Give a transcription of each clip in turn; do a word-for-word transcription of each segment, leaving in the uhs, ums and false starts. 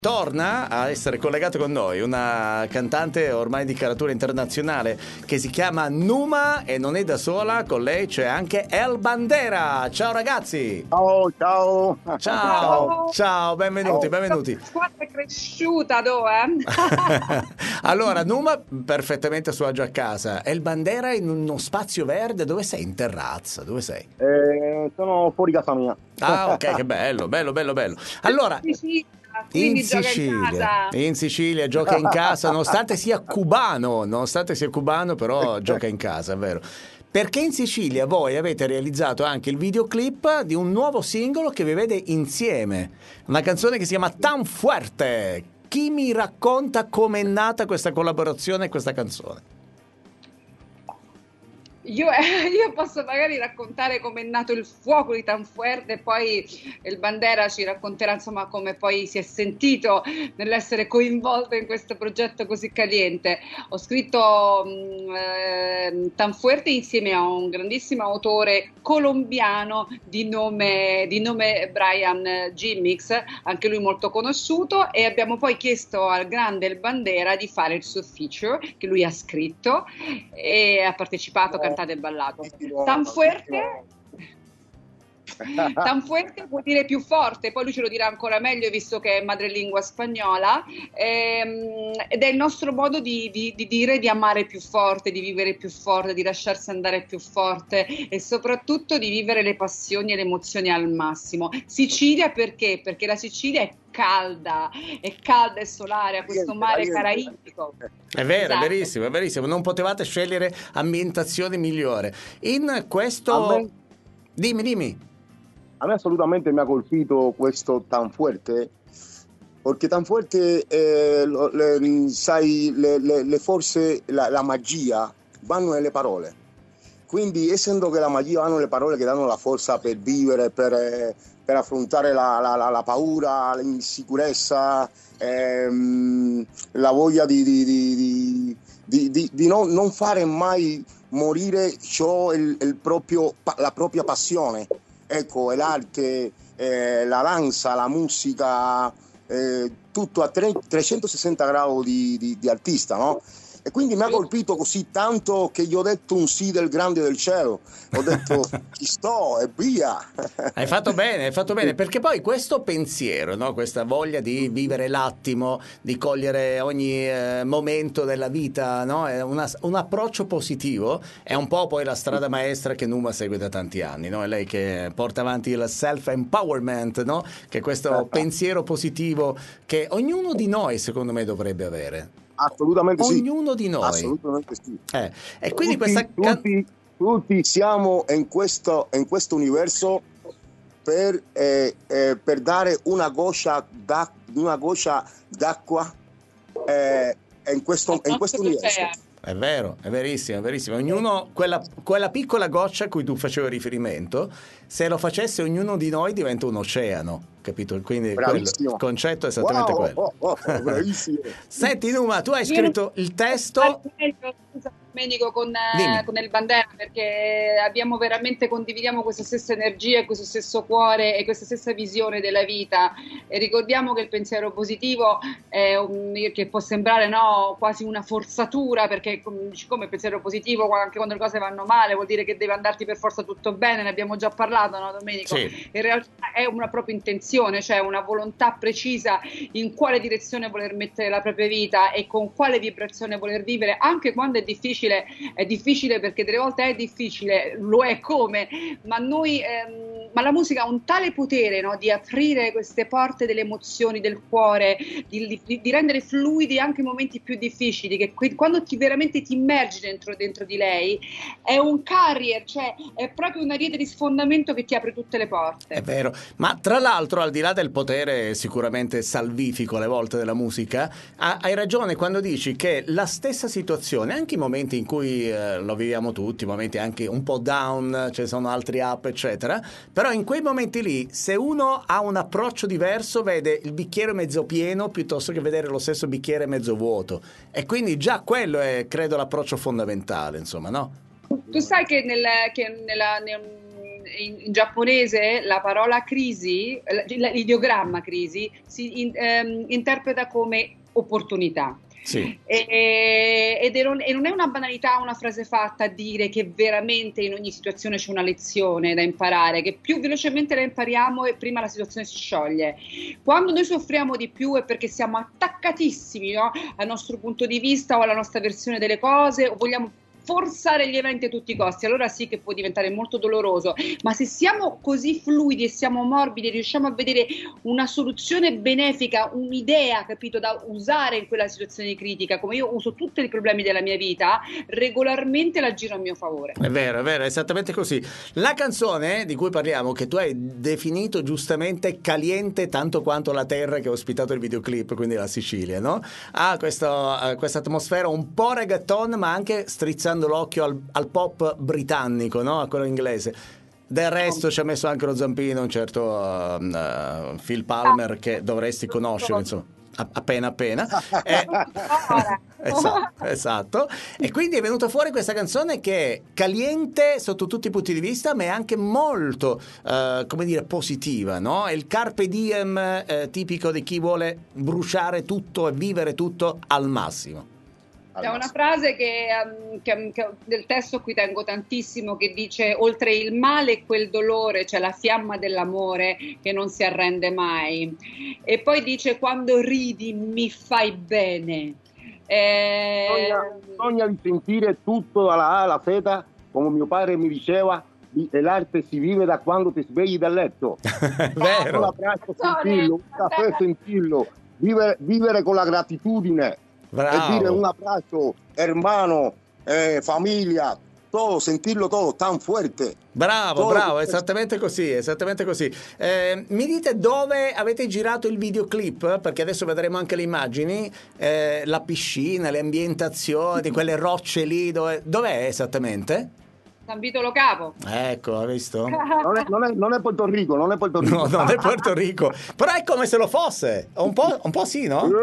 Torna a essere collegato con noi una cantante ormai di caratura internazionale che si chiama Numa e non è da sola, con lei c'è anche El Bandera. Ciao ragazzi! Ciao, ciao! Ciao, Ciao, ciao, benvenuti, benvenuti. La squadra è cresciuta, dove? Allora, Numa perfettamente a suo agio a casa. El Bandera in uno spazio verde, dove sei? In terrazza, dove sei? Eh, sono fuori casa mia. Ah, ok, che bello, bello, bello, bello. Allora, Quindi in gioca in Sicilia, casa. in Sicilia gioca in casa, nonostante sia cubano, nonostante sia cubano, però gioca in casa, è vero. Perché in Sicilia voi avete realizzato anche il videoclip di un nuovo singolo che vi vede insieme, una canzone che si chiama Tan Fuerte. Chi mi racconta com'è nata questa collaborazione e questa canzone? Io, eh, io posso magari raccontare come è nato il fuoco di Tanfuerte e poi il Bandera ci racconterà insomma come poi si è sentito nell'essere coinvolto in questo progetto così caliente. Ho scritto mh, eh, Tanfuerte insieme a un grandissimo autore colombiano di nome, di nome Brian Gimmix, anche lui molto conosciuto, e abbiamo poi chiesto al grande El Bandera di fare il suo feature che lui ha scritto e ha partecipato, cantato e ballato. Tanfuerte Tanfuerte vuol dire più forte, poi lui ce lo dirà ancora meglio visto che è madrelingua spagnola, ehm, ed è il nostro modo di, di, di dire di amare più forte, di vivere più forte, di lasciarsi andare più forte e soprattutto di vivere le passioni e le emozioni al massimo. Sicilia perché? Perché la Sicilia è calda, è calda e solare, ha questo mare caraibico. È vero, Esatto. è verissimo, è verissimo, non potevate scegliere ambientazione migliore. In questo... A me- Dimmi, dimmi. A me assolutamente mi ha colpito questo Tanfuerte, perché Tanfuerte, eh, lo- le- sai, le, le- le forze, la, la magia vanno nelle parole. Quindi, essendo che la magia vanno nelle parole che danno la forza per vivere, per, eh, per affrontare la, la- la- la paura, l'insicurezza, ehm, la voglia di, di- di- di- di- di- di non, non fare mai morire ciò, il, il proprio, la propria passione. Ecco, è l'arte, eh, la danza, la musica, eh, tutto a tre- trecentosessanta gradi di, di- di artista, no? E quindi mi ha colpito così tanto che gli ho detto un sì del grande del cielo. Ho detto ci sto e via. Hai fatto bene, hai fatto bene, perché poi questo pensiero, no? Questa voglia di vivere l'attimo, di cogliere ogni eh, momento della vita, no? È una- un approccio positivo, è un po' poi la strada maestra che Numa segue da tanti anni, no? È lei che porta avanti il self-empowerment, no? Che è questo pensiero positivo che ognuno di noi, secondo me, dovrebbe avere. Assolutamente sì. Ognuno di noi. Assolutamente sì. Eh, E quindi Tutti, questa can- tutti, tutti siamo in questo, in questo universo per, eh, eh, per dare una goccia, d'ac- una goccia d'acqua eh, in questo, in questo universo. È vero, è verissimo, è verissimo. Ognuno, quella, quella piccola goccia a cui tu facevi riferimento, se lo facesse ognuno di noi diventa un oceano, capito? Quindi quello, Bravissimo. il concetto è esattamente Wow, quello. oh, oh, oh, bravissimo. Senti Numa, tu hai Io scritto il testo. Scusa, Domenico, con, Dimmi. eh, con il Bandera, perché abbiamo veramente, condividiamo questa stessa energia, questo stesso cuore e questa stessa visione della vita, e ricordiamo che il pensiero positivo è un, che può sembrare, no, quasi una forzatura, perché com- siccome il pensiero positivo anche quando le cose vanno male vuol dire che deve andarti per forza tutto bene, ne abbiamo già parlato, no Domenico? Sì. In realtà è una propria intenzione, cioè una volontà precisa in quale direzione voler mettere la propria vita e con quale vibrazione voler vivere, anche quando è difficile. È difficile perché delle volte è difficile, lo è come, ma noi ehm, ma la musica ha un tale potere, no, di aprire queste porte delle emozioni, del cuore, di, di, di rendere fluidi anche i momenti più difficili, che que- quando ti veramente ti immergi dentro, dentro di lei è un carrier, cioè è proprio una rete di sfondamento che ti apre tutte le porte. È vero, ma tra l'altro al di là del potere sicuramente salvifico alle volte della musica, ha- hai ragione quando dici che la stessa situazione, anche i momenti in cui eh, lo viviamo tutti, momenti anche un po' down, ci sono altri up eccetera, però in quei momenti lì se uno ha un approccio diverso vede il bicchiere mezzo pieno piuttosto che vedere lo stesso bicchiere mezzo vuoto, e quindi già quello è credo l'approccio fondamentale, insomma, no? Tu sai che, nel, che nella, nel, in, in giapponese la parola crisi, l'ideogramma crisi, si in, ehm, interpreta come opportunità. Sì. E, ed è non, e non è una banalità, una frase fatta a dire che veramente in ogni situazione c'è una lezione da imparare, che più velocemente la impariamo e prima la situazione si scioglie. Quando noi soffriamo di più è perché siamo attaccatissimi, no, al nostro punto di vista o alla nostra versione delle cose, o vogliamo forzare gli eventi a tutti i costi, allora sì che può diventare molto doloroso, ma se siamo così fluidi e siamo morbidi, riusciamo a vedere una soluzione benefica, un'idea, capito, da usare in quella situazione critica, come io uso tutti i problemi della mia vita, regolarmente la giro a mio favore. È vero, è vero, è esattamente così. La canzone di cui parliamo, che tu hai definito giustamente caliente tanto quanto la terra che ha ospitato il videoclip, quindi la Sicilia, no? Ha questo, questa atmosfera un po' reggaeton, ma anche strizzando l'occhio al, al pop britannico, no? A quello inglese. Del resto ci ha messo anche lo zampino un certo uh, uh, Phil Palmer, che dovresti conoscere, insomma, appena appena. eh, esatto, esatto. E quindi è venuta fuori questa canzone che è caliente sotto tutti i punti di vista, ma è anche molto uh, come dire, positiva, no? È il carpe diem eh, tipico di chi vuole bruciare tutto e vivere tutto al massimo. C'è una frase che, um, che, che del testo qui tengo tantissimo, che dice: oltre il male e quel dolore c'è la fiamma dell'amore che non si arrende mai. E poi dice: quando ridi mi fai bene. Eh... Bisogna, bisogna di sentire tutto dalla A alla Z, come mio padre mi diceva, l'arte si vive da quando ti svegli dal letto. Vero. Un abbraccio, sentirlo, un caffè, sentirlo, vivere, vivere con la gratitudine. Bravo. E dire un abbraccio, hermano, eh, famiglia, todo, sentirlo todo tan fuerte. Bravo, todo bravo, esattamente così, esattamente così. Eh, mi dite dove avete girato il videoclip? Perché adesso vedremo anche le immagini, eh, la piscina, le ambientazioni, quelle rocce lì, dove, dov'è esattamente? San Vito Lo Capo. Ecco, hai visto? Non è, non, è, non è Porto Rico, non è Porto Rico. No, non è Porto Rico, però è come se lo fosse, un po', un po' sì, no?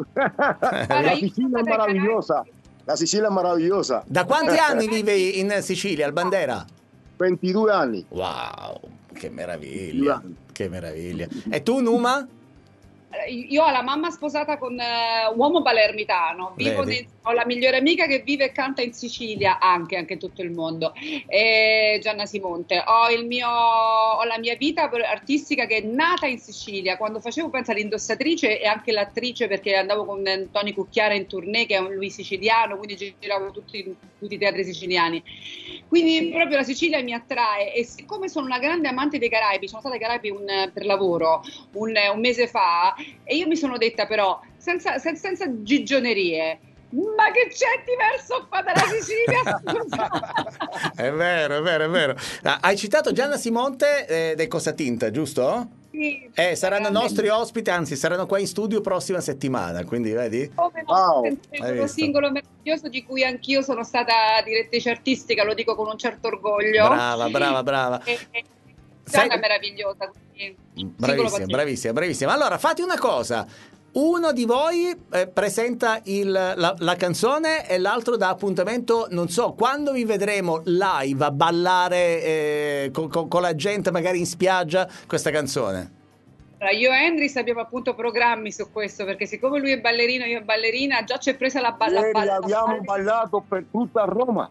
La Sicilia è meravigliosa, la Sicilia è meravigliosa. Da quanti anni vivi in Sicilia, al Bandera? ventidue anni. Wow, che meraviglia, che meraviglia. E tu, Numa? Io ho la mamma sposata con uh, uomo palermitano, vivo nel, ho la migliore amica che vive e canta in Sicilia, anche, anche in tutto il mondo, e Gianna Simonte. Ho, il mio, ho la mia vita artistica che è nata in Sicilia, quando facevo, pensa, l'indossatrice e anche l'attrice, perché andavo con Tony Cucchiara in tournée, che è un lui siciliano, quindi giravo tutti, tutti i teatri siciliani. Quindi proprio la Sicilia mi attrae, e siccome sono una grande amante dei Caraibi, sono stata ai Caraibi un, per lavoro un, un mese fa, e io mi sono detta, però, senza, senza, senza gigionerie, ma che c'è diverso qua dalla Sicilia? È vero, è vero, è vero. Ah, hai citato Gianna Simonte eh, dei Cosatinta, giusto? Sì. Eh, saranno nostri ospiti, anzi saranno qua in studio prossima settimana, quindi vedi? Come no, wow. uno singolo meraviglioso di cui anch'io sono stata direttrice artistica, lo dico con un certo orgoglio. Brava, brava, brava. E, e, Gianna è meravigliosa. Bravissima, bravissima, bravissima. Allora, fate una cosa. Uno di voi eh, presenta il, la, la canzone e l'altro dà appuntamento, non so, quando vi vedremo live a ballare eh, con, con, con la gente magari in spiaggia questa canzone. Io e Andris abbiamo appunto programmi su questo, perché siccome lui è ballerino, io ballerina, già c'è presa la balla. Ieri balla abbiamo ballato per tutta Roma.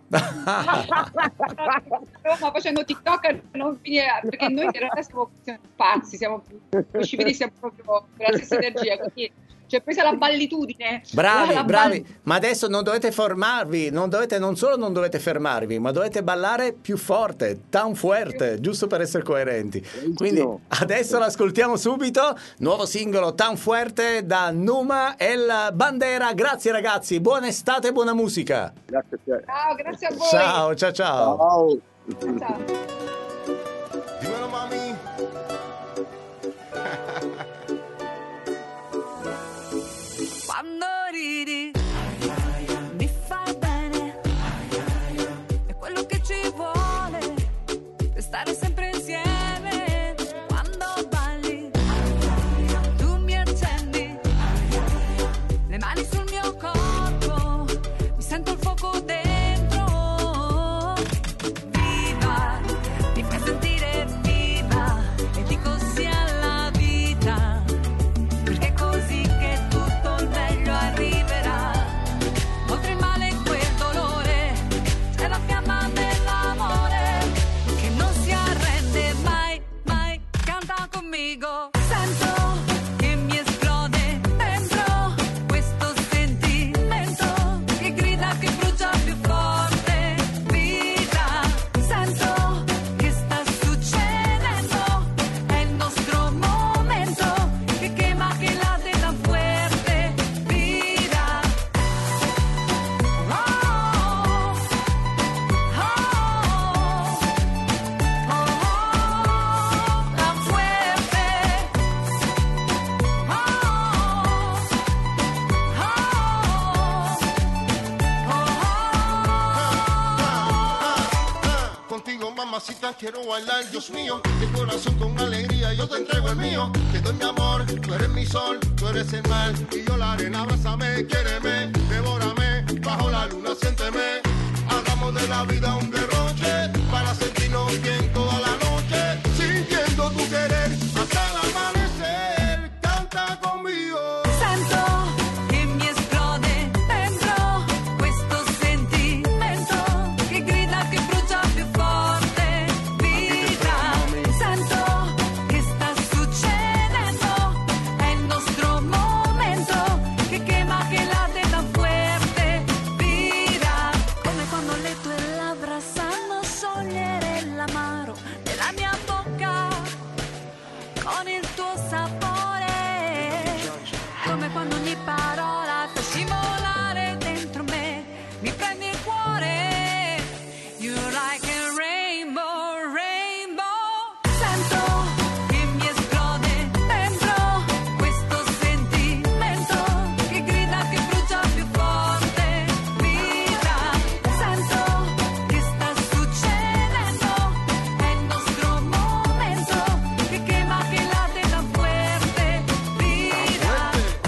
Roma facendo TikTok non finire, perché noi in realtà siamo, siamo pazzi, siamo usciti, siamo proprio per la stessa energia, quindi c'è presa la ballitudine. Bravi, la bravi, ball- ma adesso non dovete fermarvi, non dovete, non solo non dovete fermarvi, ma dovete ballare più forte, tan fuerte, giusto per essere coerenti. Quindi adesso l'ascoltiamo subito, nuovo singolo Tan Fuerte da Numa e la Bandera. Grazie ragazzi, buona estate e buona musica. Grazie a te. Ciao, grazie a voi. Ciao, ciao, ciao. Ciao. Ciao. Dímelo, mami. Quando ridi mi fai bene, è quello che ci vuole per stare sempre insieme. Quando balli tu mi accendi le mani sul mio corpo, mi sento il fuoco dentro. Viva, mi fai sentire mamacita, quiero bailar, Dios mío. Mi corazón con alegría, yo te entrego el mío. Te doy mi amor, tú eres mi sol, tú eres el mar. Y yo la arena, abrázame, quiéreme, devórame. Bajo la luna, siénteme. Hagamos de la vida un derroche para sentirnos bien toda la noche. Sintiendo tu querer hasta el amanecer. Canta conmigo. Sento che mi esplode dentro questo sentimento che grida, che brucia più forte. Vita, sento che sta succedendo, è il nostro momento che quema, che late tan fuerte. Vita, come quando le tue labbra sanno sciogliere l'amaro della mia bocca con il tuo sapore, come quando ogni parola fa scivolare dentro me, mi prendi il cuore. You're like a rainbow, rainbow. Sento che mi esplode dentro questo sentimento che grida, che brucia più forte. Vita, sento che sta succedendo, è il nostro momento che quema, che late tan fuerte. Vita.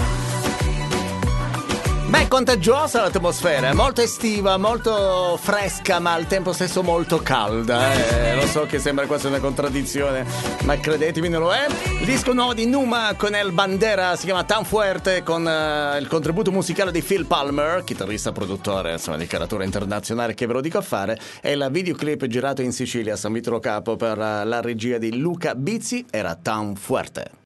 Beh, è contagiosa l'atmosfera, è molto estiva, molto fresca, ma al tempo stesso molto calda. Eh, lo so che sembra quasi una contraddizione, ma credetemi non lo è. Il disco nuovo di Numa con El Bandera si chiama Tan Fuerte, con eh, il contributo musicale di Phil Palmer, chitarrista, produttore, insomma, di caratura internazionale, che ve lo dico a fare. E il videoclip girato in Sicilia, a San Vito Lo Capo, per eh, la regia di Luca Bizzi, era Tan Fuerte.